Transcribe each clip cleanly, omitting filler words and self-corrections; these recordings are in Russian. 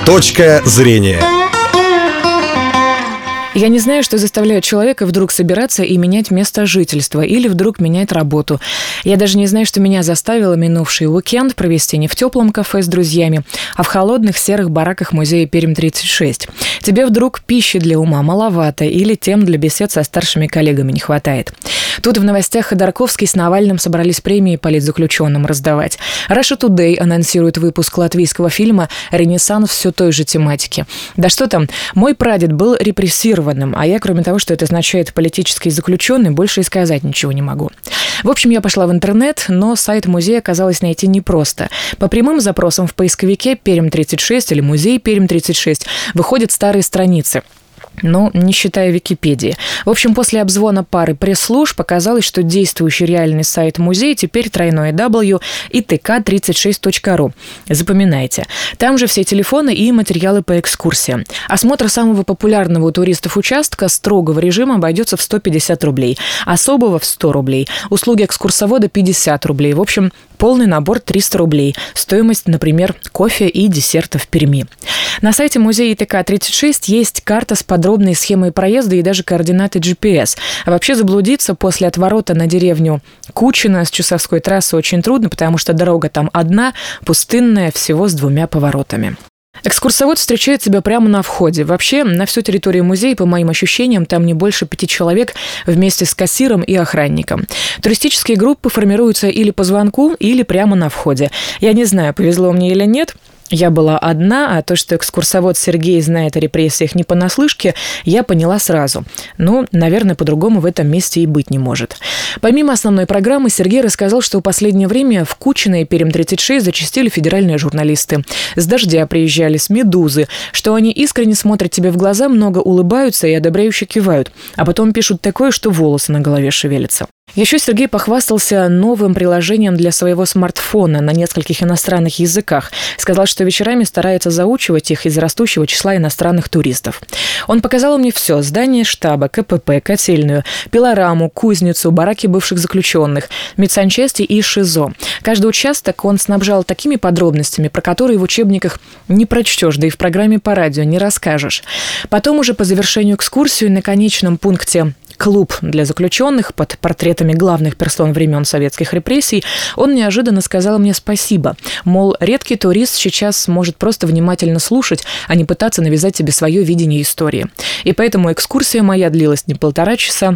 Точка зрения. Я не знаю, что заставляет человека вдруг собираться и менять место жительства или вдруг менять работу. Я даже не знаю, что меня заставило минувший уикенд провести не в теплом кафе с друзьями, а в холодных серых бараках музея Пермь-36. Тебе вдруг пищи для ума маловато или тем для бесед со старшими коллегами не хватает. Тут в новостях Ходорковский с Навальным собрались премии политзаключенным раздавать. Russia Today анонсирует выпуск латвийского фильма «Ренессанс» все той же тематики. Да что там, мой прадед был репрессированным, а я, кроме того, что это означает политический заключенный, больше и сказать ничего не могу. В общем, я пошла в интернет, но сайт музея оказалось найти непросто. По прямым запросам в поисковике «Пермь-36» или «Музей Пермь-36» выходят старые страницы. Ну, не считая Википедии. В общем, после обзвона пары пресс-служб показалось, что действующий реальный сайт музея теперь www.itk36.ru. Запоминайте. Там же все телефоны и материалы по экскурсиям. Осмотр самого популярного у туристов участка строгого режима обойдется в 150 рублей, особого в 100 рублей, услуги экскурсовода 50 рублей. В общем, полный набор 300 рублей. Стоимость, например, кофе и десерта в Перми. На сайте музея ИТК-36 есть карта с подробной схемой проезда и даже координаты GPS. А вообще заблудиться после отворота на деревню Кучино с Чусовской трассы очень трудно, потому что дорога там одна, пустынная, всего с 2 поворотами. Экскурсовод встречает тебя прямо на входе. Вообще, на всю территорию музея, по моим ощущениям, там не больше 5 человек вместе с кассиром и охранником. Туристические группы формируются или по звонку, или прямо на входе. Я не знаю, повезло мне или нет. Я была одна, а то, что экскурсовод Сергей знает о репрессиях не понаслышке, я поняла сразу. Ну, наверное, по-другому в этом месте и быть не может. Помимо основной программы, Сергей рассказал, что в последнее время в Кучино и Пермь-36 зачастили федеральные журналисты. С «Дождя» приезжали, с «Медузы», что они искренне смотрят тебе в глаза, много улыбаются и одобряюще кивают, а потом пишут такое, что волосы на голове шевелятся. Еще Сергей похвастался новым приложением для своего смартфона на нескольких иностранных языках. Сказал, что вечерами старается заучивать их из-за растущего числа иностранных туристов. Он показал мне все: здание штаба, КПП, котельную, пилораму, кузницу, бараки бывших заключенных, медсанчасти и ШИЗО. Каждый участок он снабжал такими подробностями, про которые в учебниках не прочтешь, да и в программе по радио не расскажешь. Потом уже по завершению экскурсии на конечном пункте «Клуб для заключенных» под портретами главных персон времен советских репрессий, он неожиданно сказал мне спасибо. Мол, редкий турист сейчас сможет просто внимательно слушать, а не пытаться навязать себе свое видение истории. И поэтому экскурсия моя длилась не 1,5 часа,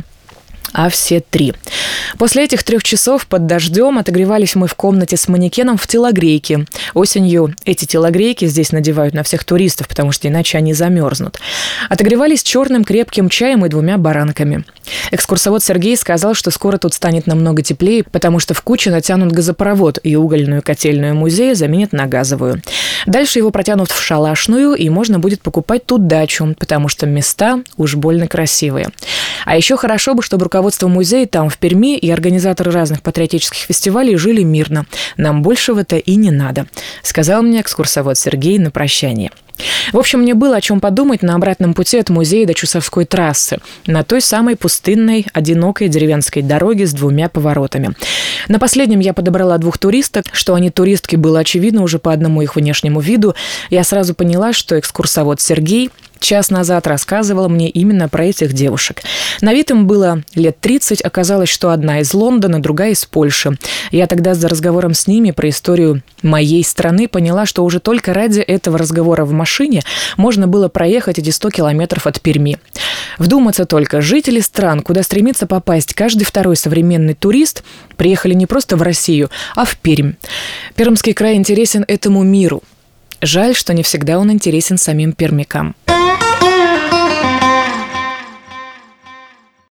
а все 3. После этих 3 часов под дождем отогревались мы в комнате с манекеном в телогрейке. Осенью эти телогрейки здесь надевают на всех туристов, потому что иначе они замерзнут. Отогревались черным крепким чаем и 2 баранками. Экскурсовод Сергей сказал, что скоро тут станет намного теплее, потому что в Кучино натянут газопровод, и угольную котельную музея заменят на газовую. Дальше его протянут в шалашную, и можно будет покупать тут дачу, потому что места уж больно красивые. А еще хорошо бы, чтобы руководство музея там, в Перми, и организаторы разных патриотических фестивалей жили мирно. Нам большего-то и не надо, сказал мне экскурсовод Сергей на прощание. В общем, мне было о чем подумать на обратном пути от музея до Чусовской трассы, на той самой пустынной, одинокой деревенской дороге с 2 поворотами. На последнем я подобрала 2 туристок. Что они туристки, было очевидно уже по одному их внешнему виду. Я сразу поняла, что экскурсовод Сергей час назад рассказывал мне именно про этих девушек. На вид им было лет 30, оказалось, что одна из Лондона, другая из Польши. Я тогда за разговором с ними про историю моей страны поняла, что уже только ради этого разговора в машине можно было проехать эти 100 километров от Перми. Вдуматься только, жители стран, куда стремится попасть каждый второй современный турист, приехали не просто в Россию, а в Пермь. Пермский край интересен этому миру. Жаль, что не всегда он интересен самим пермякам.